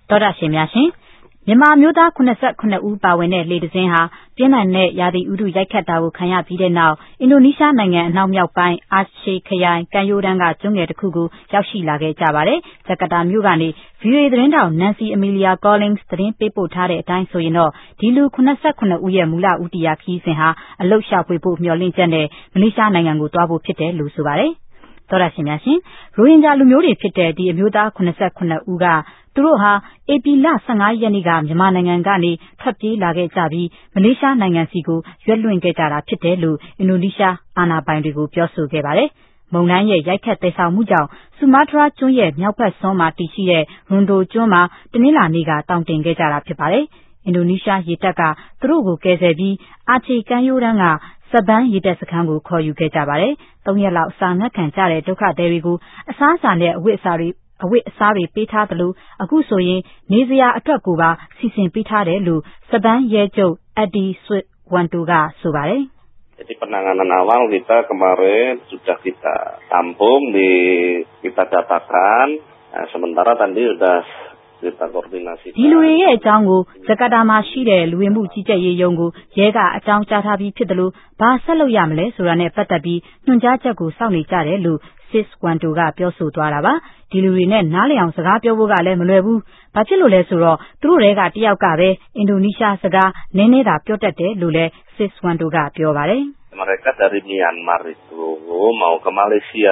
တော်တာရှင်များရှင်မြန်မာမျိုးသား89ဦးပါဝင်တဲ့လေတစင်းဟာပြင်းထန်တဲ့ရာသီဥတုရိုက်ခတ်တာကိုခံရပြီးတဲ့နောက်အင်ဒိုနီးရှားနိုင်ငံအနောက်မြောက်ပိုင်းအာရှေခရိုင်ကန်ယိုဒန်းကကျွန်းငယ်တစ်ခုကိုရောက်ရှိလာခဲ့ကြပါတယ်။ဂျကာတာမြို့ကနေ VOA သတင်းတောင် Nancy Amelia Collins သတင်းပေးပို့ထားတဲ့အတိုင်းဆိုရင်တော့ဒီလူ89ဦးရဲ့မူလဦးတည်ရာခီးစဉ်ဟာအလုတ်ရှာဖွေဖို့မျှော်လင့်ချက်နဲ့မလေးရှားနိုင်ငံကိုသွားဖို့ဖြစ်တယ်လို့ဆိုပါတယ်။တော်ရရှင်များရှင်ရိုဟင်ဂျာလူမျိုးတွေဖြစ်တဲ့ဒီအမျိုးသား89ဦးကသူတို့ဟာဧပြီလ15ရက်နေ့ကမြန်မာနိုင်ငံကနေထွက်ပြေးလာခဲ့ကြပြီးမလေးရှားနိုင်ငံစီကိုရွက်လွှင့်ခဲ့ကြတာဖြစ်တယ်လို့အင်ဒိုနီးရှားအာဏာပိုင်တွေကိုပြောဆိုခဲ့ပါတယ်။မုန်တိုင်းရဲ့ရိုက်ခတ်သယ်ဆောင်မှုကြောင့်ဆူမားတြားကျွန်းရဲ့မြောက်ဘက်စွန်းမှာတည်ရှိတဲ့ရွန်ဒိုကျွန်းမှာတနင်္လာနေ့ကတောင်တင်ခဲ့ကြတာဖြစ်ပါတယ်။အင်ဒိုနီးရှားရေတပ်ကသူတို့ကိုကယ်ဆယ်ပြီးအာချေကမ်းရိုးတန်းကစပန်းရေတပ်စခန်းကိုခေါ်ယူခဲ့ကြပါတယ်။၃ရက်လောက်အစာငတ်ခံကြတဲ့ဒုက္ခသည်တွေကိုအစားအစာနဲ့အဝတ်အစားတွေပေးထားသလိုအခုဆိုရင်နေစရာအတွက်ကိုပါစီစဉ်ပေးထားတယ်လို့စပန်းရဲချုပ်အက်ဒီဆွစ်ဝမ်တိုကဆိုပါတယ်။ Jadi penanganan awal kita kemarin sudah kita tampung kita datakan sementara tadi sudah kita koordinasi ဒီလူတွေရဲ့အကြောင်းကိုဂျကာတာမှာရှိတဲ့လူဝင်မှုကြီးကြပ်ရေးရုံးကိုရဲကအကြောင်းကြားထားပြီးဖြစ်တယ်လို့ဘာဆက်လုပ်ရမလဲဆိုတာနဲ့ပတ်သက်ပြီးညွှန်ကြားချက်ကိုစောင့်နေကြတယ်လို့Sis Wanto ကပြောဆိုသွားတာပါဒီလူတွေနဲ့နားလည်အောင်စကားပြောဖို့ကလည်းမလွယ်ဘူးဘာဖြစ်လို့လဲဆိုတော့သူတို့တွေကတယောက်ကပဲအင်ဒိုနီးရှားစကားနည်းနည်းသာပြောတတ်တယ်လို့လည်း Sis Wanto ကပြောပါတယ် Mereka dari Myanmar itu mau ke Malaysia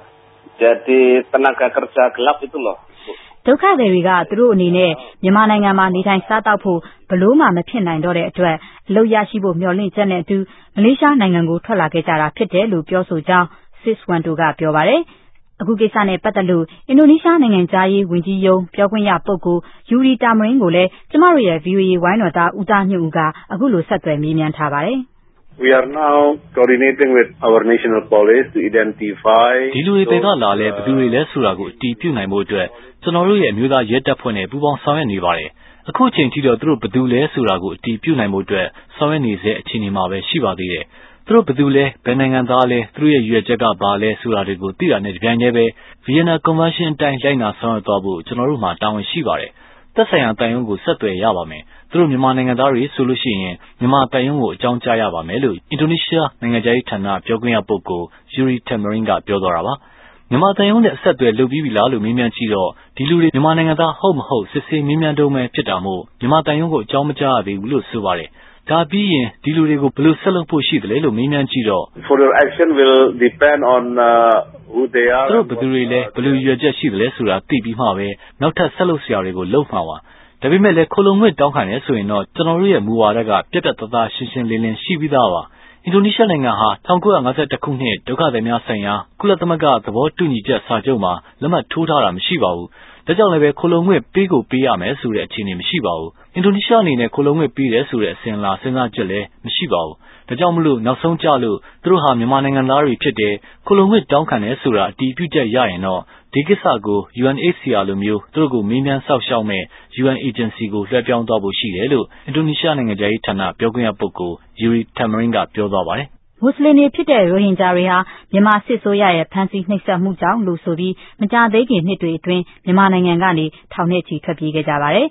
jadi tenaga kerja gelap itu loh ဒုက္ခသည်တွေကသူတို့အနေနဲ့မြန်မာနိုင်ငံမှာနေထိုင်စားတောက်ဖို့ဘလို့မှမဖြစ်နိုင်တော့တဲ့အတွက်အလုပ်ရရှိဖို့မျှော်လင့်ချက်နဲ့အတူမလေးရှားနိုင်ငံကိုထွက်လာခဲ့ကြတာဖြစ်တယ်လို့ပြောဆိုကြောင်း Sis Wanto ကပြောပါတယ်။အခုကိစ္စနဲ့ပတ်သက်လို့အင်ဒိုနီးရှားနိုင်ငံသားရေးဝန်ကြီးရုံးပြောခွင့်ရပုဂ္ဂိုလ်ယူရီတာမရင်းကိုလည်းကျမတို့ရဲ့ VOA ဝိုင်းတော်သားဦးသားညွန့်ဦးကအခုလိုဆက်သွယ်မေးမြန်းထားပါတယ် We are now coordinating with our national police to identify ဒီလူတွေကလာလဲဘယ်သူတွေလဲဆိုတာကိုအတည်ပြုနိုင်ဖို့အတွက်ကျွန်တော်တို့ရဲ့အမျိုးသားရဲတပ်ဖွဲ့နဲ့ပူးပေါင်းဆောင်ရွက်နေပါတယ်။အခုအချိန်ထိတော့သူတို့ဘယ်သူလဲဆိုတာကိုအတည်ပြုနိုင်ဖို့အတွက်ဆောင်ရွက်နေစေအခြေအနေမှာပဲရှိပါသေးတယ်။သူတို့ဘယ်သူလဲဘယ်နိုင်ငံသားလဲသူတို့ရဲ့ရွေးချက်ကဘာလဲဆိုတာတွေကိုသိတာနဲ့တပြိုင်တည်းပဲ Vienna Convention အတိုင်းလိုက်နာဆောင်ရွက်သွားဖို့ကျွန်တော်တို့မှာတာဝန်ရှိပါတယ်။သက်ဆိုင်ရာတိုင်ယုံကိုဆက်သွယ်ရပါမယ်။သူတို့မြန်မာနိုင်ငံသားတွေဆိုလို့ရှိရင်မြန်မာတိုင်ယုံကိုအကြောင်းကြားရပါမယ်လို့အင်ဒိုနီးရှားနိုင်ငံသားရေးဌာနပြောခွင့်ရပုဂ္ဂိုလ်ယူရီတာမရင်းကပြောသွားတာပါ။မြန်မာတိုင်ယုံနဲ့အဆက်အသွယ်လုပ်ပြီးပြီလားလို့မေးမြန်းကြည့်တော့ဒီလူတွေမြန်မာနိုင်ငံသားဟုတ်မဟုတ်စစ်ဆေးမေးမြန်းတုံးပဲဖြစ်တာမို့မြန်မာတိုင်ယုံကိုအကြောင်းမကြားရသေးဘူးလို့ဆိုပါတယ်။ဒါပြီးရင်ဒီလူတွေကိုဘယ်လိုဆက်လုပ်ဖို့ရှိသလဲလို့မေးမြန်းကြည့်တော့ For your action will depend on who they are သူတို့ဘယ်သူတွေလဲဘယ်လိုရွေးချက်ရှိသလဲဆိုတာသိပြီးမှပဲနောက်ထပ်ဆက်လုပ်စရာတွေကိုလုပ်မှာပါ။ဒါပေမဲ့လည်းခလုံးငွေတောင်းခံနေဆိုရင်တော့ကျွန်တော်တို့ရဲ့မူဝါဒကပြတ်ပြတ်သားသားရှင်းရှင်းလင်းလင်းရှိပြီးသားပါ။အင်ဒိုနီးရှားနိုင်ငံဟာ1951ခုနှစ်ဒုက္ခသည်များဆိုင်ရာကုလသမဂ္ဂသဘောတူညီချက်စာချုပ်မှာလက်မှတ်ထိုးထားတာမရှိပါဘူး။ဒါကြောင့်လည်းပဲခလုံးငွေပေးကိုပေးရမယ်ဆိုတဲ့အခြေအနေမရှိပါဘူး။အင်ဒိုနီးရှားအနေနဲ့ခလုံးငွေပေးတယ်ဆိုတဲ့အစဉ်အလာစဉ်းစားချက်လည်းမရှိပါဘူး။ဒါကြောင့်မလို့နောက်ဆုံးကြလို့သူတို့ဟာမြန်မာနိုင်ငံသားတွေဖြစ်တယ်ခလုံးငွေတောင်းခံတယ်ဆိုတာအတည်ပြုချက်ရရင်တော့ဒီကိစ္စကို UNHCR လိုမျိုးသူတို့ကိုမေးမြန်းဆောက်ရှောက်မဲ့ UN agency ကိုလွှဲပြောင်းသွားဖို့ရှိတယ်လို့အင်ဒိုနီးရှားနိုင်ငံသားရေးဌာနပြောခွင့်ရပုဂ္ဂိုလ်ယူရီတာမရင်းကပြောသွားပါတယ်မွတ်စလင်တွေဖြစ်တဲ့ရိုဟင်ဂျာတွေဟာမြန်မာစစ်ဆိုးရရဲ့ဖမ်းဆီးနှိပ်စက်မှုကြောင့်လို့ဆိုပြီးမကြသေးခင်နှစ်တွေအတွင်းမြန်မာနိုင်ငံကနေထောင်နဲ့ချီထွက်ပြေးခဲ့ကြပါတယ်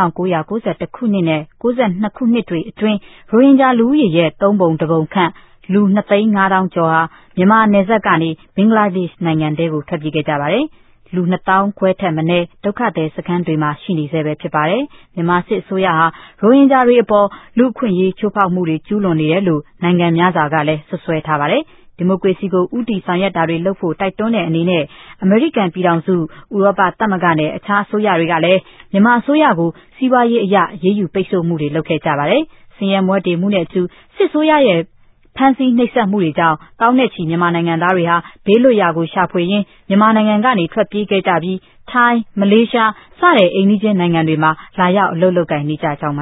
1991ခုနှစ်နဲ့92ခုနှစ်တွေအတွင်းရိုဟင်ဂျာလူဦးရေရဲ့3ပုံ1ပုံခန့်လူ2,500,000ကျော်ဟာမြန်မာနယ်စပ်ကနေဘင်္ဂလားဒေ့ရှ်နိုင်ငံတဲကိုထွက်ပြေးခဲ့ကြပါတယ်လူ2,000 ခွဲထက်မနည်းဒုက္ခသည်စခန်းတွေမှာရှိနေဆဲပဲဖြစ်ပါတယ်။မြန်မာစစ်အစိုးရဟာရိုဟင်ဂျာတွေအပေါ်လူ့အခွင့်အရေးချိုးဖောက်မှုတွေကျူးလွန်နေတယ်လို့နိုင်ငံများစွာကလည်းဆွဆွဲထားပါတယ်။ဒီမိုကရေစီကိုဦးတည်ဆောင်ရွက်တာတွေလုပ်ဖို့တိုက်တွန်းတဲ့အနေနဲ့အမေရိကန်ပြည်ထောင်စုဥရောပသမဂ္ဂနဲ့အခြားအစိုးရတွေကလည်းမြန်မာအစိုးရကိုစီးပွားရေးအရရေးယူပိတ်ဆို့မှုတွေလုပ်ခဲ့ကြပါတယ်။ဆင်းရဲမွဲတေမှုနဲ့အတူစစ်အစိုးရရဲ့ဖမ်းဆီးနှိပ်စက်မှုတွေကြောင့်တောင်းနဲ့ချီမြန်မာနိုင်ငံသားတွေဟာဘေးလွတ်ရာကိုရှာဖွေရင်းမြန်မာနိုင်ငံကနေထွက်ပြေးခဲ့ကြပြီးထိုင်းမလေးရှားစတဲ့အိမ်နီးချင်းနိုင်ငံတွေမှာလာရောက်အလုပ်လုပ်ကိုင်နေကြကြောင်း